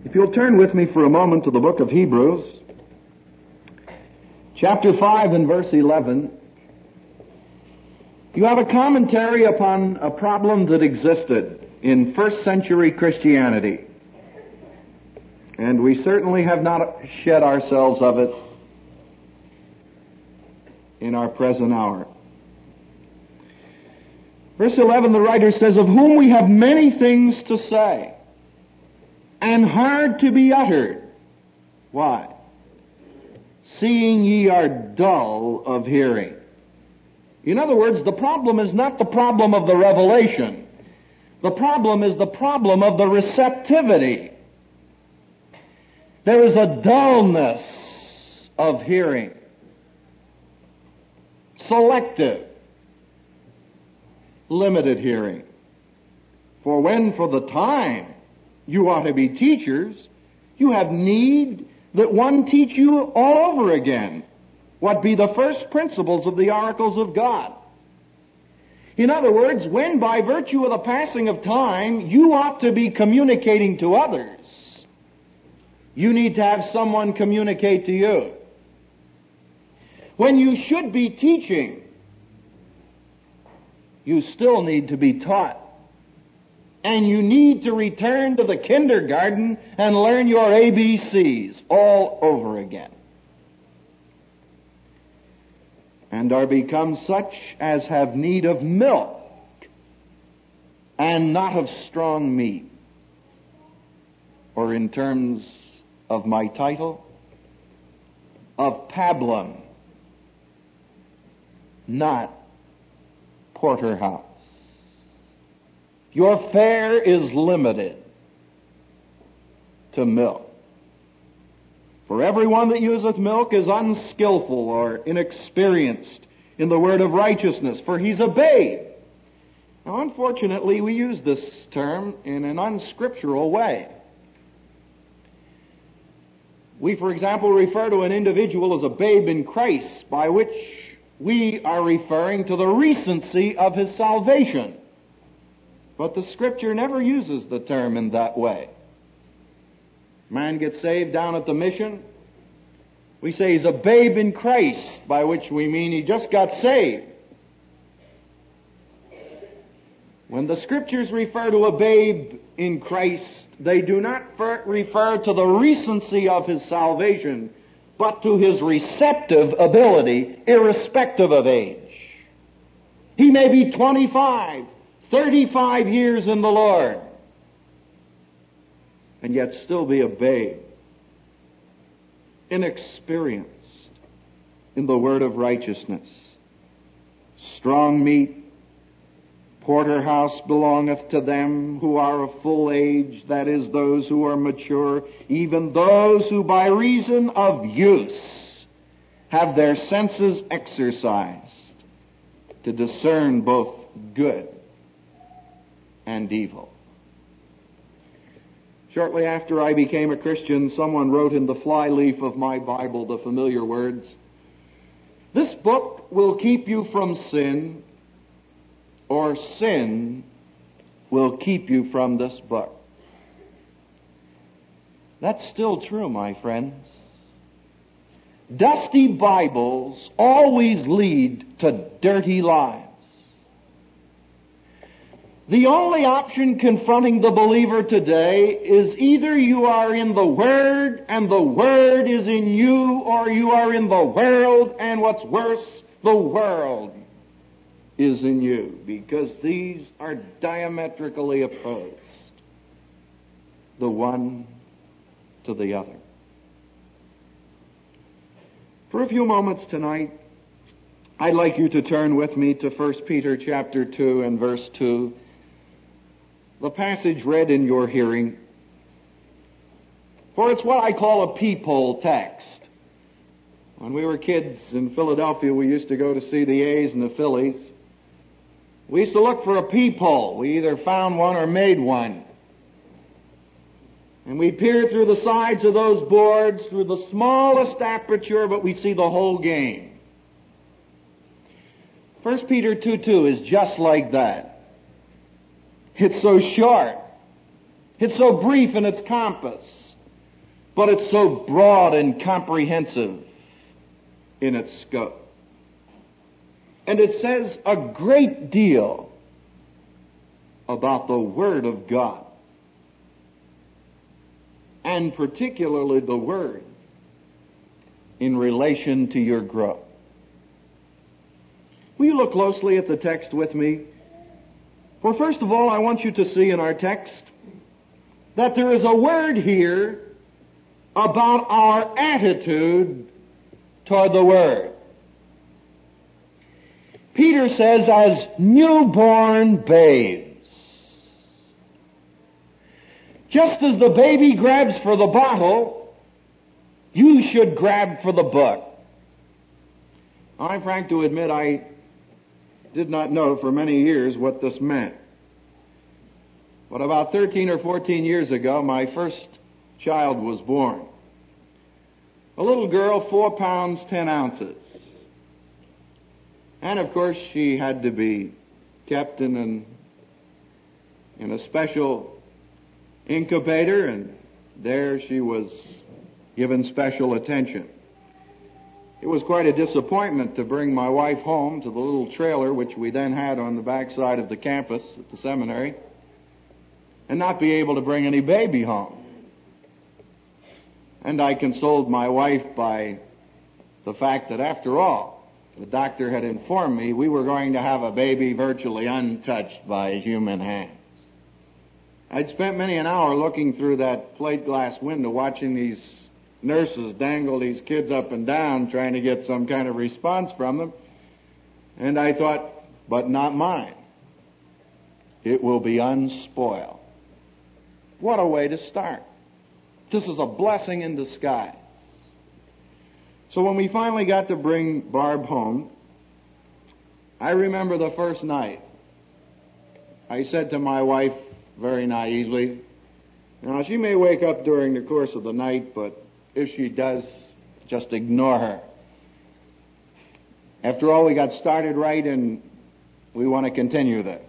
If you'll turn with me for a moment to the book of Hebrews, chapter 5 and verse 11, you have a commentary upon a problem that existed in first century Christianity. And we certainly have not shed ourselves of it in our present hour. Verse 11, the writer says, "Of whom we have many things to say, and hard to be uttered." Why? "Seeing ye are dull of hearing." In other words, the problem is not the problem of the revelation. The problem is the problem of the receptivity. There is a dullness of hearing. Selective, limited hearing. For when for the time you ought to be teachers, you have need that one teach you all over again what be the first principles of the oracles of God. In other words, when by virtue of the passing of time you ought to be communicating to others, you need to have someone communicate to you. When you should be teaching, you still need to be taught. And you need to return to the kindergarten and learn your ABCs all over again. And are become such as have need of milk and not of strong meat. Or in terms of my title, of pablum, not porterhouse. Your fare is limited to milk. For everyone that useth milk is unskillful or inexperienced in the word of righteousness, for he's a babe. Now, unfortunately, we use this term in an unscriptural way. We, for example, refer to an individual as a babe in Christ, by which we are referring to the recency of his salvation. But the Scripture never uses the term in that way. Man gets saved down at the mission. We say he's a babe in Christ, by which we mean he just got saved. When the Scriptures refer to a babe in Christ, they do not refer to the recency of his salvation, but to his receptive ability, irrespective of age. He may be 25, 35 years in the Lord, and yet still be a babe, inexperienced in the word of righteousness. Strong meat, porterhouse belongeth to them who are of full age, that is, those who are mature, even those who by reason of use have their senses exercised to discern both good and evil. Shortly after I became a Christian, someone wrote in the flyleaf of my Bible the familiar words, "This book will keep you from sin, or sin will keep you from this book." That's still true, my friends. Dusty Bibles always lead to dirty lives. The only option confronting the believer today is either you are in the Word and the Word is in you, or you are in the world, and what's worse, the world is in you, because these are diametrically opposed, the one to the other. For a few moments tonight, I'd like you to turn with me to 1 Peter chapter 2 and verse 2. The passage read in your hearing, for it's what I call a peephole text. When we were kids in Philadelphia, we used to go to see the A's and the Phillies. We used to look for a peephole. We either found one or made one. And we peered through the sides of those boards, through the smallest aperture, but we see the whole game. 1 Peter 2:2 is just like that. It's so short. It's so brief in its compass. but it's so broad and comprehensive in its scope. And it says a great deal about the Word of God, and particularly the Word in relation to your growth. Will you look closely at the text with me? For first of all, I want you to see in our text that there is a word here about our attitude toward the Word. Peter says, as newborn babes. Just as the baby grabs for the bottle, you should grab for the book. I'm frank to admit I did not know for many years what this meant. But about 13 or 14 years ago, my first child was born. A little girl, 4 pounds, 10 ounces. And of course, she had to be kept in a special incubator, and there she was given special attention. It was quite a disappointment to bring my wife home to the little trailer which we then had on the backside of the campus at the seminary and not be able to bring any baby home. And I consoled my wife by the fact that after all, the doctor had informed me we were going to have a baby virtually untouched by human hands. I'd spent many an hour looking through that plate glass window watching these nurses dangle these kids up and down trying to get some kind of response from them. And I thought, but not mine. It will be unspoiled. What a way to start. This is a blessing in disguise. So when we finally got to bring Barb home, I remember the first night. I said to my wife very naively, now she may wake up during the course of the night, but if she does, just ignore her. After all, we got started right and we want to continue this.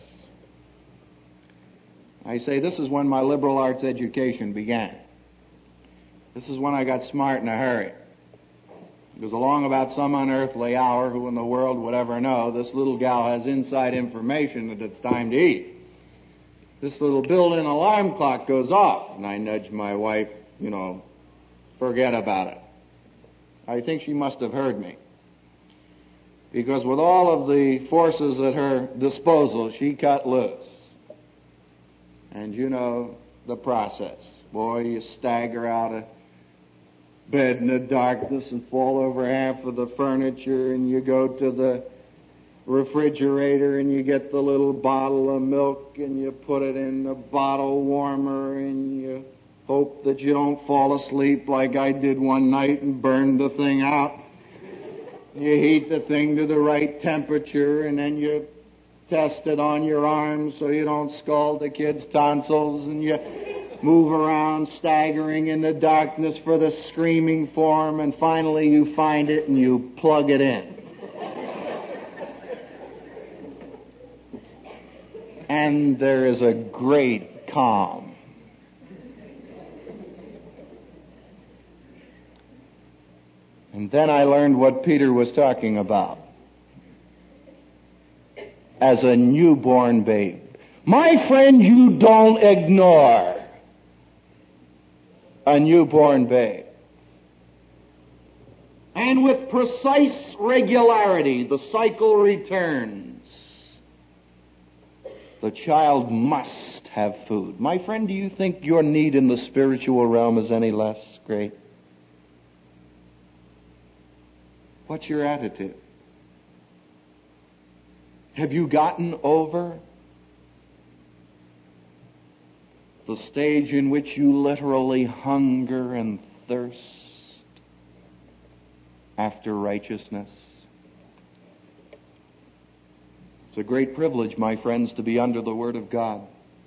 I say this is when my liberal arts education began. This is when I got smart in a hurry. Because along about some unearthly hour, who in the world would ever know, this little gal has inside information that it's time to eat. This little built-in alarm clock goes off, and I nudge my wife, forget about it. I think she must have heard me. Because with all of the forces at her disposal, she cut loose. And you know the process. Boy, you stagger out of bed in the darkness and fall over half of the furniture, and you go to the refrigerator and you get the little bottle of milk and you put it in the bottle warmer and you hope that you don't fall asleep like I did one night and burn the thing out. You heat the thing to the right temperature and then you test it on your arm so you don't scald the kid's tonsils, and you move around staggering in the darkness for the screaming form, and finally you find it and you plug it in. And there is a great calm. And then I learned what Peter was talking about. As a newborn babe. My friend, you don't ignore a newborn babe. And with precise regularity, the cycle returns. The child must have food. My friend, do you think your need in the spiritual realm is any less great? What's your attitude? Have you gotten over the stage in which you literally hunger and thirst after righteousness? It's a great privilege, my friends, to be under the Word of God.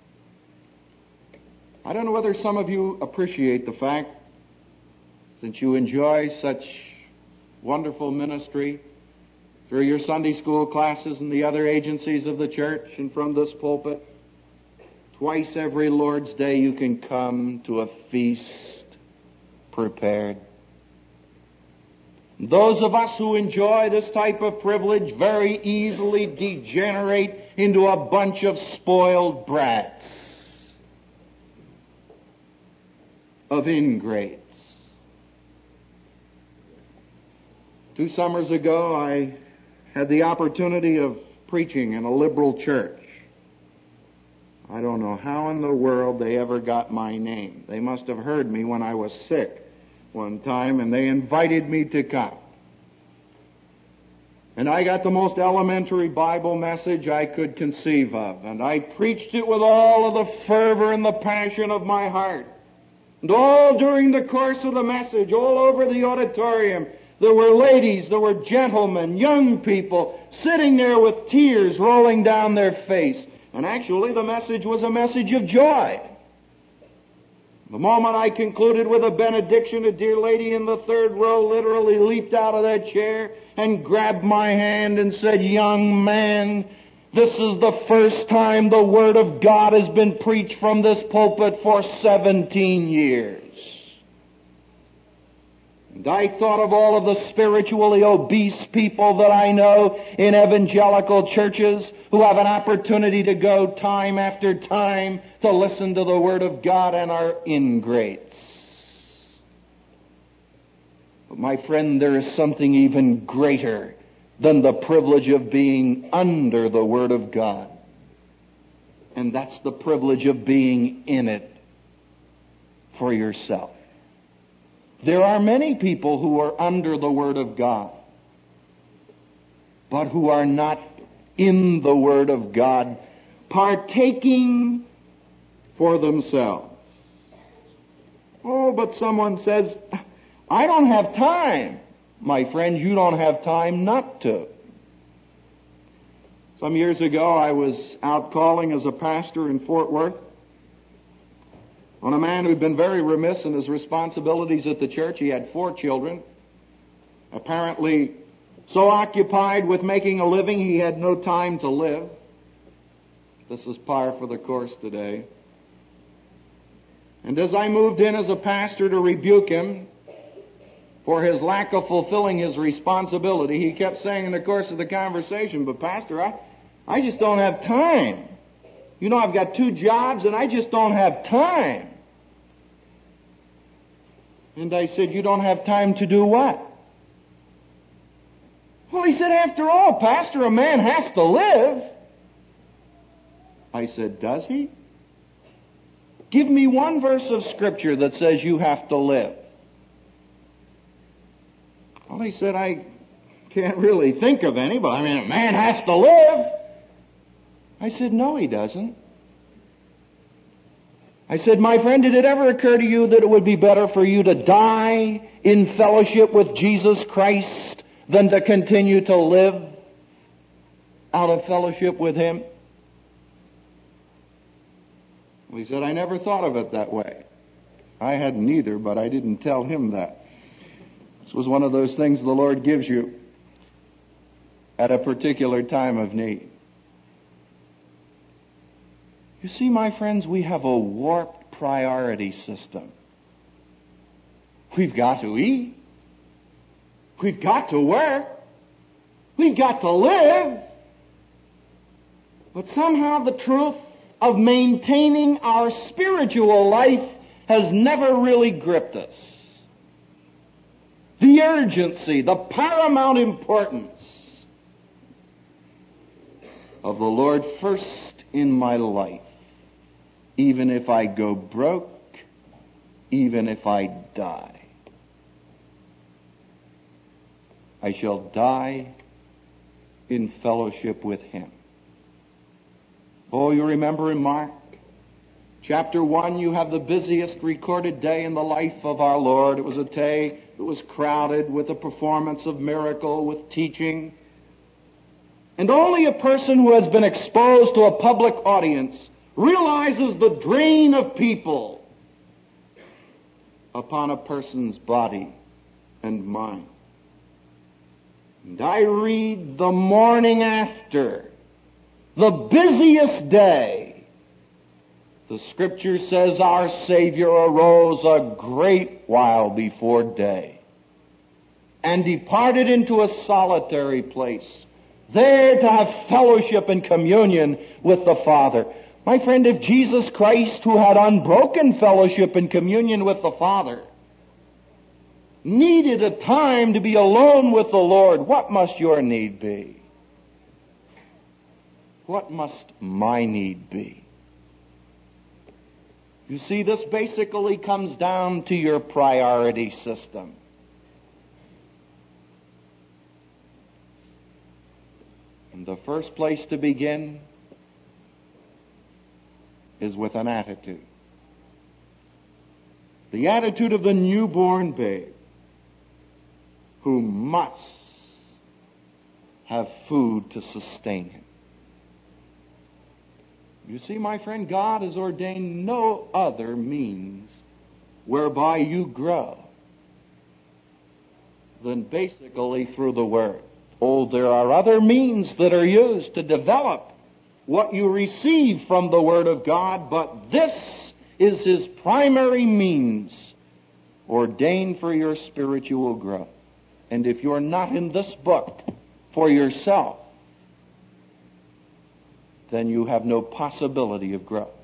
I don't know whether some of you appreciate the fact, since you enjoy such wonderful ministry through your Sunday school classes and the other agencies of the church and from this pulpit, twice every Lord's Day you can come to a feast prepared. Those of us who enjoy this type of privilege very easily degenerate into a bunch of spoiled brats, of ingrates. 2 summers ago, I had the opportunity of preaching in a liberal church. I don't know how in the world they ever got my name. They must have heard me when I was sick one time, and they invited me to come. And I got the most elementary Bible message I could conceive of, and I preached it with all of the fervor and the passion of my heart. And all during the course of the message, all over the auditorium, there were ladies, there were gentlemen, young people, sitting there with tears rolling down their face. And actually, the message was a message of joy. The moment I concluded with a benediction, a dear lady in the 3rd row literally leaped out of that chair and grabbed my hand and said, "Young man, this is the first time the Word of God has been preached from this pulpit for 17 years. And I thought of all of the spiritually obese people that I know in evangelical churches who have an opportunity to go time after time to listen to the Word of God and are ingrates. But my friend, there is something even greater than the privilege of being under the Word of God. And that's the privilege of being in it for yourself. There are many people who are under the Word of God, but who are not in the Word of God, partaking for themselves. Oh, but someone says, "I don't have time." My friend, you don't have time not to. Some years ago, I was out calling as a pastor in Fort Worth on a man who'd been very remiss in his responsibilities at the church. He had 4 children, apparently so occupied with making a living he had no time to live. This is par for the course today. And as I moved in as a pastor to rebuke him for his lack of fulfilling his responsibility, he kept saying in the course of the conversation, "But Pastor, I just don't have time. You know, I've got 2 jobs and I just don't have time." And I said, "You don't have time to do what?" Well, he said, "After all, Pastor, a man has to live." I said, "Does he? Give me one verse of Scripture that says you have to live." Well, he said, "I can't really think of any, but I mean, a man has to live." I said, "No, he doesn't." I said, "My friend, did it ever occur to you that it would be better for you to die in fellowship with Jesus Christ than to continue to live out of fellowship with Him?" Well, he said, "I never thought of it that way." I hadn't either, but I didn't tell him that. This was one of those things the Lord gives you at a particular time of need. You see, my friends, we have a warped priority system. We've got to eat. We've got to work. We've got to live. But somehow the truth of maintaining our spiritual life has never really gripped us. The urgency, the paramount importance of the Lord first in my life. Even if I go broke, even if I die, I shall die in fellowship with Him. Oh, you remember in Mark chapter 1, you have the busiest recorded day in the life of our Lord. It was a day that was crowded with the performance of miracle, with teaching. And only a person who has been exposed to a public audience realizes the drain of people upon a person's body and mind. And I read the morning after, the busiest day, The Scripture says our Savior arose a great while before day and departed into a solitary place, there to have fellowship and communion with the Father. My friend, if Jesus Christ, who had unbroken fellowship and communion with the Father, needed a time to be alone with the Lord, what must your need be? What must my need be? You see, this basically comes down to your priority system. And the first place to begin is with an attitude. The attitude of the newborn babe who must have food to sustain him. You see, my friend, God has ordained no other means whereby you grow than basically through the Word. Oh, there are other means that are used to develop what you receive from the Word of God, but this is His primary means ordained for your spiritual growth. And if you're not in this book for yourself, then you have no possibility of growth.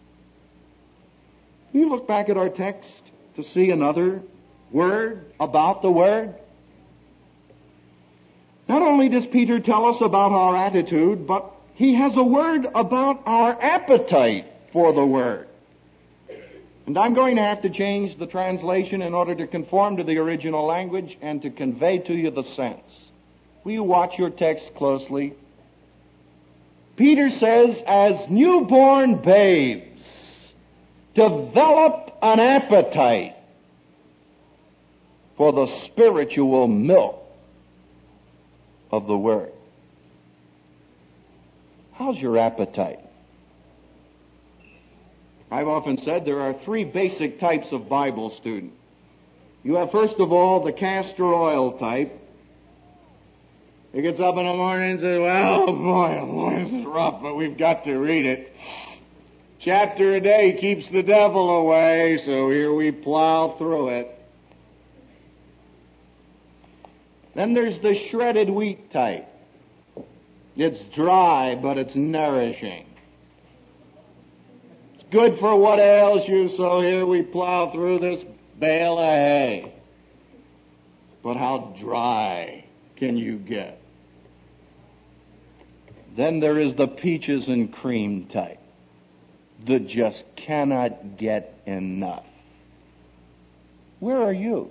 You look back at our text to see another word about the Word. Not only does Peter tell us about our attitude, but he has a word about our appetite for the Word. And I'm going to have to change the translation in order to conform to the original language and to convey to you the sense. Will you watch your text closely? Peter says, as newborn babes, develop an appetite for the spiritual milk of the Word. How's your appetite? I've often said there are three basic types of Bible student. You have, first of all, the castor oil type. He gets up in the morning and says, well, boy, this is rough, but we've got to read it. Chapter a day keeps the devil away, so here we plow through it. Then there's the shredded wheat type. It's dry, but it's nourishing. It's good for what ails you, so here we plow through this bale of hay. But how dry can you get? Then there is the peaches and cream type that just cannot get enough. Where are you?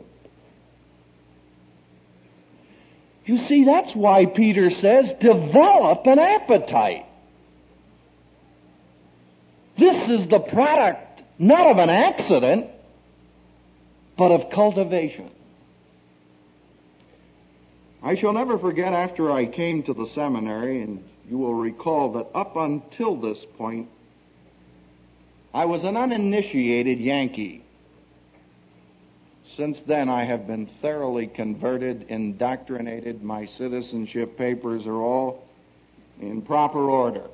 You see, that's why Peter says, develop an appetite. This is the product not of an accident, but of cultivation. I shall never forget after I came to the seminary, and you will recall that up until this point, I was an uninitiated Yankee. Since then, I have been thoroughly converted, indoctrinated. My citizenship papers are all in proper order.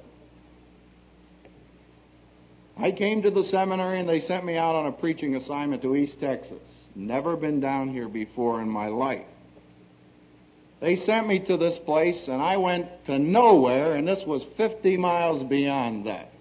I came to the seminary and they sent me out on a preaching assignment to East Texas. Never been down here before in my life. They sent me to this place and I went to nowhere, and this was 50 miles beyond that.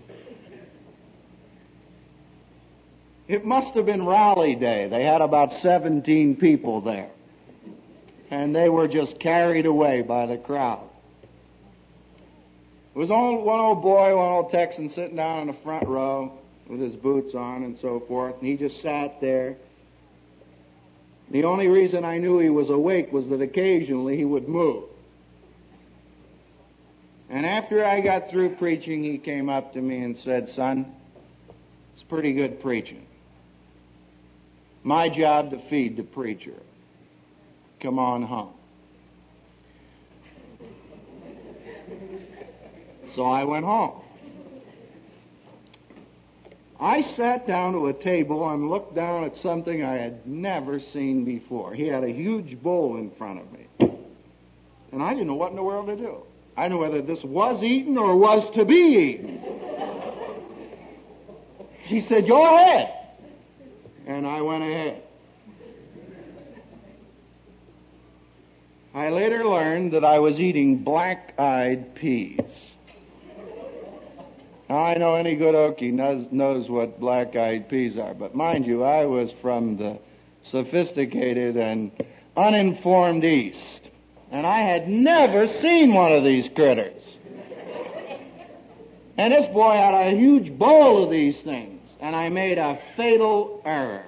It must have been rally day. They had about 17 people there. And they were just carried away by the crowd. There was one old boy, one old Texan sitting down in the front row with his boots on and so forth, and he just sat there. The only reason I knew he was awake was that occasionally he would move. And after I got through preaching, he came up to me and said, "Son, it's pretty good preaching. My job to feed the preacher. Come on home." So I went home. I sat down to a table and looked down at something I had never seen before. He had a huge bowl in front of me. And I didn't know what in the world to do. I didn't know whether this was eaten or was to be eaten. She said, go ahead. And I went ahead. I later learned that I was eating black-eyed peas. Now, I know any good Okie knows what black-eyed peas are, but mind you, I was from the sophisticated and uninformed East, and I had never seen one of these critters. And this boy had a huge bowl of these things, and I made a fatal error.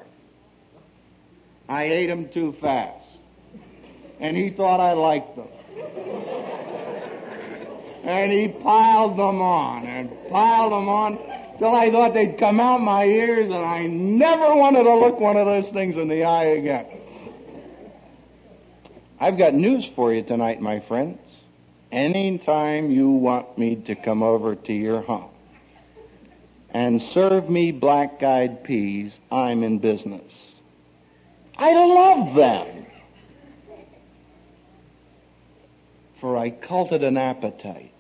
I ate them too fast, and he thought I liked them. And he piled them on till I thought they'd come out my ears, and I never wanted to look one of those things in the eye again. I've got news for you tonight, my friends. Anytime you want me to come over to your home and serve me black-eyed peas, I'm in business. I love them, for I cultivate an appetite.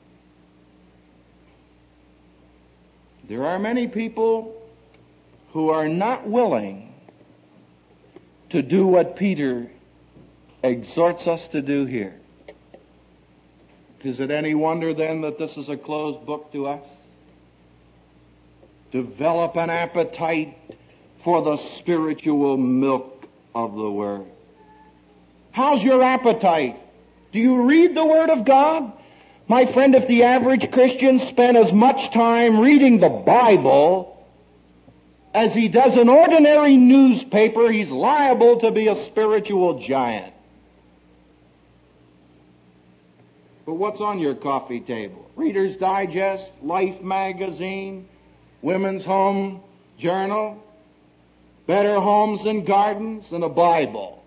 There are many people who are not willing to do what Peter exhorts us to do here. Is it any wonder then that this is a closed book to us? Develop an appetite for the spiritual milk of the Word. How's your appetite? Do you read the Word of God? My friend, if the average Christian spent as much time reading the Bible as he does an ordinary newspaper, he's liable to be a spiritual giant. But what's on your coffee table? Reader's Digest, Life magazine, Women's Home Journal, Better Homes and Gardens, and a Bible.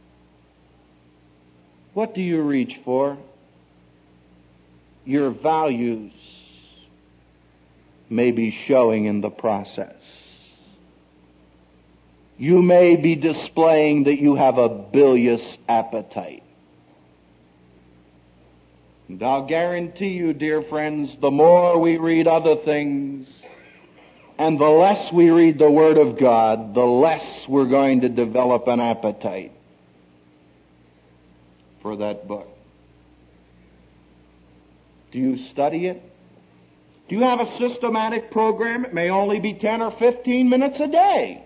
What do you reach for? Your values may be showing in the process. You may be displaying that you have a bilious appetite. And I'll guarantee you, dear friends, the more we read other things and the less we read the Word of God, the less we're going to develop an appetite for that book. Do you study it? Do you have a systematic program? It may only be 10 or 15 minutes a day,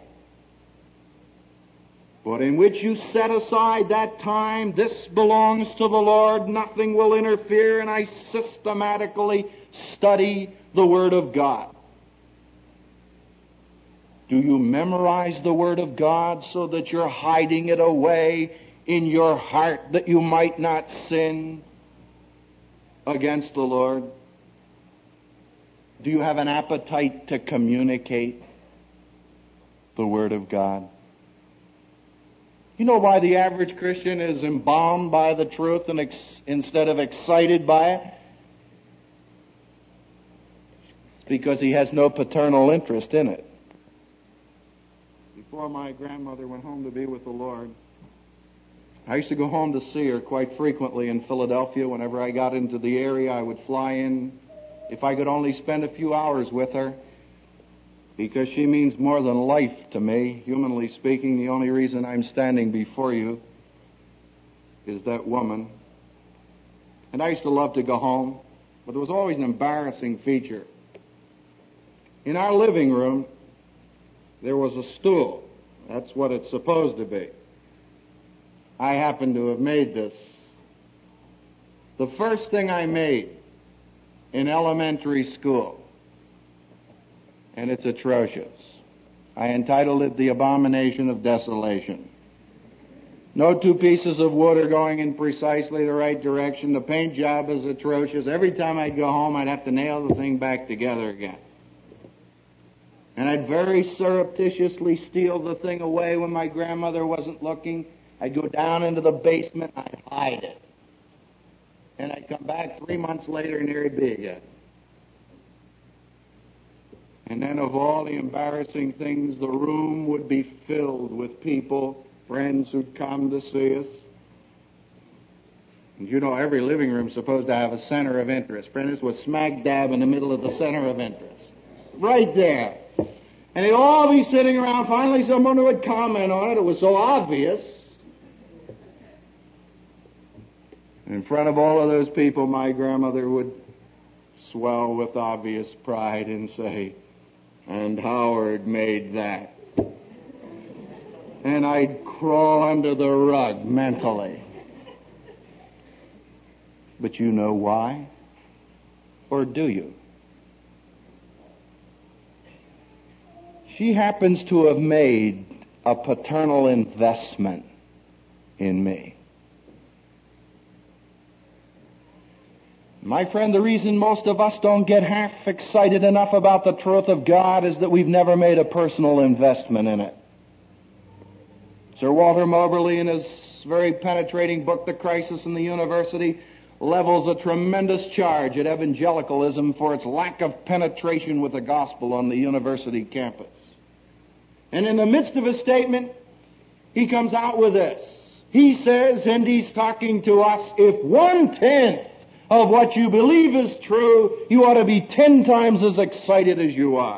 but in which you set aside that time. This belongs to the Lord. Nothing will interfere, and I systematically study the Word of God. Do you memorize the Word of God so that you're hiding it away in your heart that you might not sin against the Lord? Do you have an appetite to communicate the Word of God? You know why the average Christian is embalmed by the truth and instead of excited by it? It's because he has no paternal interest in it. Before my grandmother went home to be with the Lord, I used to go home to see her quite frequently in Philadelphia. Whenever I got into the area, I would fly in. If I could only spend a few hours with her, because she means more than life to me. Humanly speaking, the only reason I'm standing before you is that woman. And I used to love to go home, but there was always an embarrassing feature. In our living room, there was a stool. That's what it's supposed to be. I happen to have made this. The first thing I made in elementary school, and it's atrocious. I entitled it The Abomination of Desolation. No two pieces of wood are going in precisely the right direction. The paint job is atrocious. Every time I'd go home, I'd have to nail the thing back together again. And I'd very surreptitiously steal the thing away when my grandmother wasn't looking. I'd go down into the basement, I'd hide it. And I'd come back 3 months later and here it'd be again. And then of all the embarrassing things, the room would be filled with people, friends who'd come to see us. And you know, every living room's supposed to have a center of interest. Friend, this was smack dab in the middle of the center of interest. Right there. And they'd all be sitting around. Finally, someone would comment on it. It was so obvious. In front of all of those people, my grandmother would swell with obvious pride and say, "And Howard made that." And I'd crawl under the rug mentally. But you know why? Or do you? She happens to have made a paternal investment in me. My friend, the reason most of us don't get half excited enough about the truth of God is that we've never made a personal investment in it. Sir Walter Moberly, in his very penetrating book, The Crisis in the University, levels a tremendous charge at evangelicalism for its lack of penetration with the gospel on the university campus. And in the midst of his statement, he comes out with this. He says, and he's talking to us, if 1/10 of what you believe is true, you ought to be 10 times as excited as you are.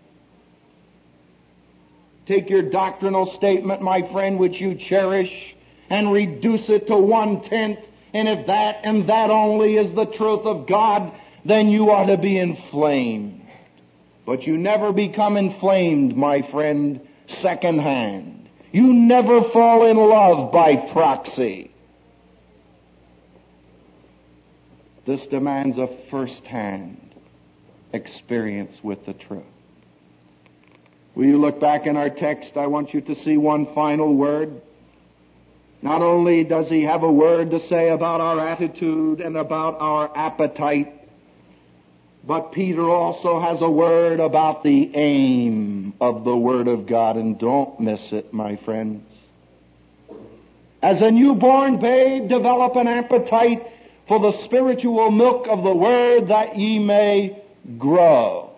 Take your doctrinal statement, my friend, which you cherish, and reduce it to 1/10, and if that and that only is the truth of God, then you ought to be inflamed. But you never become inflamed, my friend, secondhand. You never fall in love by proxy. This demands a first-hand experience with the truth. Will you look back in our text? I want you to see one final word. Not only does he have a word to say about our attitude and about our appetite, but Peter also has a word about the aim of the Word of God, and don't miss it, my friends. As a newborn babe, develop an appetite for the spiritual milk of the Word, that ye may grow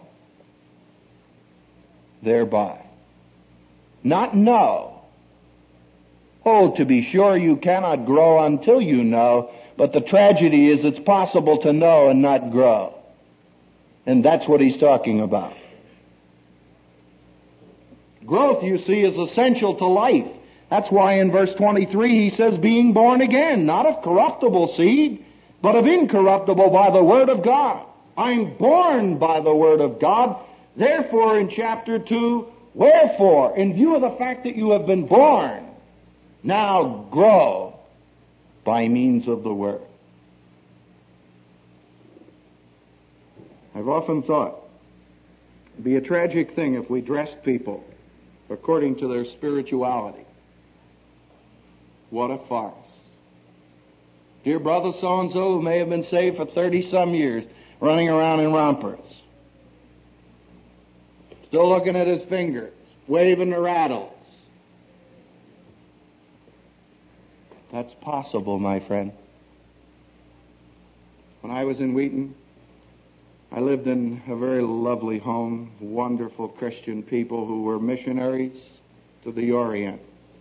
thereby. Not know. Oh, to be sure, you cannot grow until you know, but the tragedy is it's possible to know and not grow. And that's what he's talking about. Growth, you see, is essential to life. That's why in verse 23 he says, being born again, not of corruptible seed, but of incorruptible by the Word of God. I'm born by the Word of God. Therefore, in chapter 2, wherefore, in view of the fact that you have been born, now grow by means of the Word. I've often thought it'd be a tragic thing if we dressed people according to their spirituality. What a farce. Dear brother so-and-so who may have been saved for 30-some years, running around in rompers, still looking at his fingers, waving the rattles. That's possible, my friend. When I was in Wheaton, I lived in a very lovely home, wonderful Christian people who were missionaries to the Orient.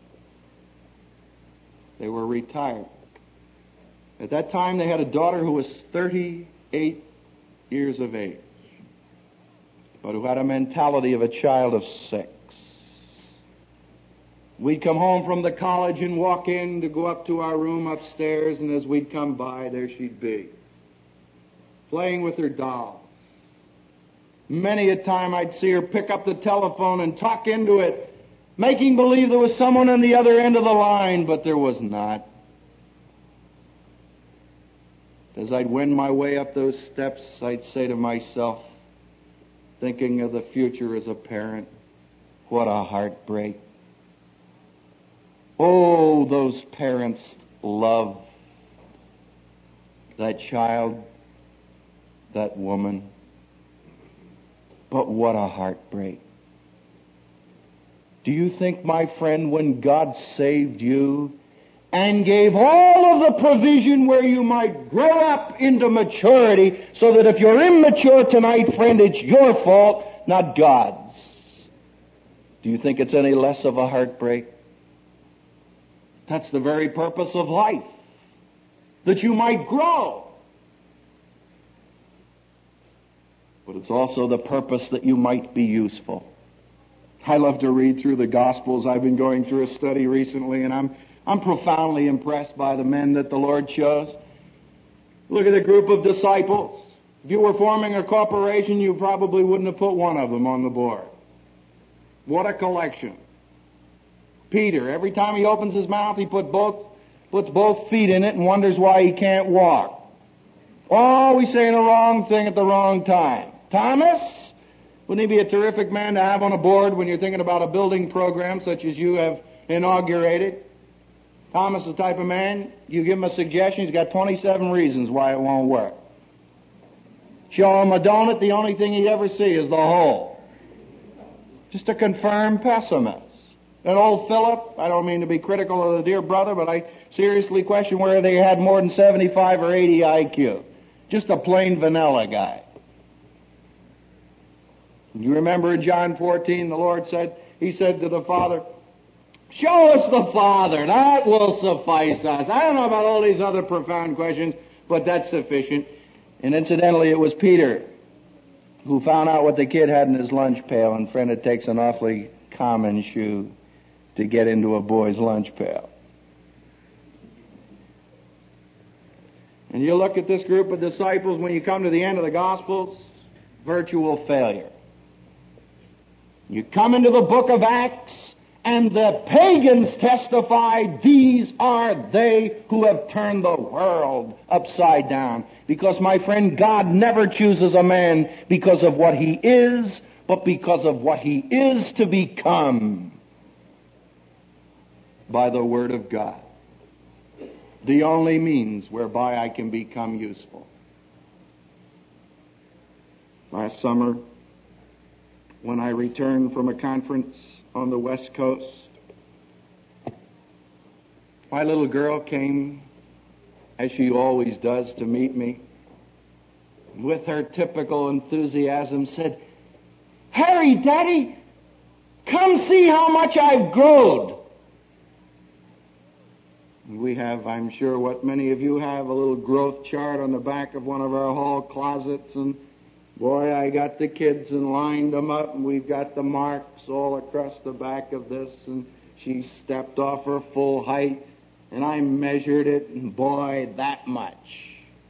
They were retired. At that time, they had a daughter who was 38 years of age, but who had a mentality of a child of 6. We'd come home from the college and walk in to go up to our room upstairs, and as we'd come by, there she'd be, playing with her doll. Many a time I'd see her pick up the telephone and talk into it, making believe there was someone on the other end of the line, but there was not. As I'd wend my way up those steps, I'd say to myself, thinking of the future as a parent, what a heartbreak. Oh, those parents love that child, that woman. But what a heartbreak. Do you think, my friend, when God saved you and gave all of the provision where you might grow up into maturity, so that if you're immature tonight, friend, it's your fault, not God's? Do you think it's any less of a heartbreak? That's the very purpose of life, that you might grow. But it's also the purpose that you might be useful. I love to read through the Gospels. I've been going through a study recently, and I'm profoundly impressed by the men that the Lord chose. Look at the group of disciples. If you were forming a corporation, you probably wouldn't have put one of them on the board. What a collection. Peter, every time he opens his mouth, he puts both feet in it and wonders why he can't walk. Always saying the wrong thing at the wrong time. Thomas, wouldn't he be a terrific man to have on a board when you're thinking about a building program such as you have inaugurated? Thomas is the type of man, you give him a suggestion, he's got 27 reasons why it won't work. Show him a donut, the only thing he'd ever see is the hole. Just a confirmed pessimist. And old Philip, I don't mean to be critical of the dear brother, but I seriously question whether they had more than 75 or 80 IQ. Just a plain vanilla guy. You remember in John 14, the Lord said, He said to the Father, show us the Father, that will suffice us. I don't know about all these other profound questions, but that's sufficient. And incidentally, it was Peter who found out what the kid had in his lunch pail, and friend, it takes an awfully common shoe to get into a boy's lunch pail. And you look at this group of disciples, when you come to the end of the Gospels, virtual failure. You come into the book of Acts, and the pagans testify, these are they who have turned the world upside down. Because, my friend, God never chooses a man because of what he is, but because of what he is to become by the Word of God. The only means whereby I can become useful. Last summer, when I returned from a conference on the West Coast, my little girl came, as she always does, to meet me. With her typical enthusiasm said, Harry, Daddy, come see how much I've grown. We have, I'm sure, what many of you have, a little growth chart on the back of one of our hall closets, and boy, I got the kids and lined them up, and we've got the marks all across the back of this, and she stepped off her full height, and I measured it, and boy, that much.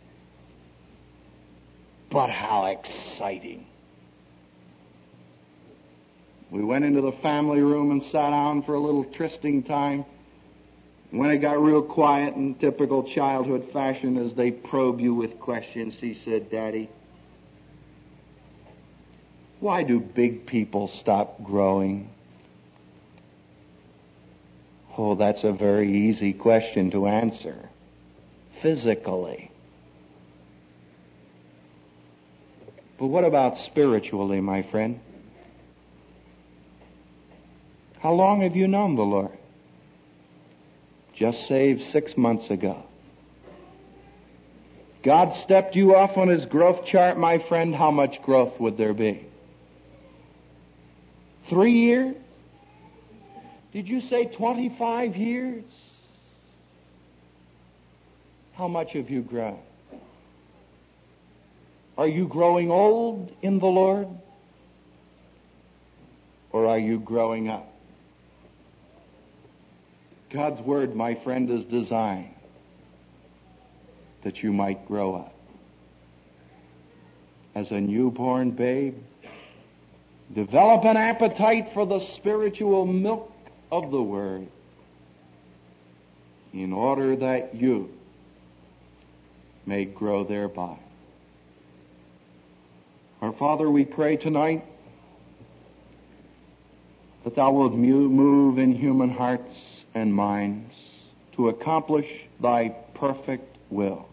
But how exciting. We went into the family room and sat down for a little trysting time. When it got real quiet in typical childhood fashion, as they probe you with questions, he said, Daddy, why do big people stop growing? Oh, that's a very easy question to answer. Physically. But what about spiritually, my friend? How long have you known the Lord? Just saved 6 months ago. God stepped you off on his growth chart, my friend. How much growth would there be? 3 years? Did you say 25 years? How much have you grown? Are you growing old in the Lord? Or are you growing up? God's Word, my friend, is designed that you might grow up. As a newborn babe, develop an appetite for the spiritual milk of the Word in order that you may grow thereby. Our Father, we pray tonight that Thou wilt move in human hearts and minds to accomplish Thy perfect will.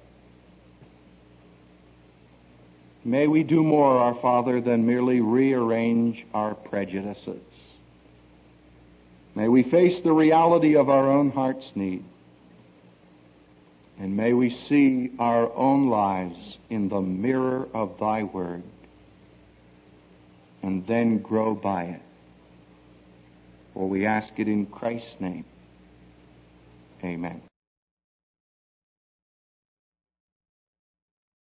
May we do more, our Father, than merely rearrange our prejudices. May we face the reality of our own heart's need. And may we see our own lives in the mirror of Thy Word and then grow by it. For we ask it in Christ's name. Amen.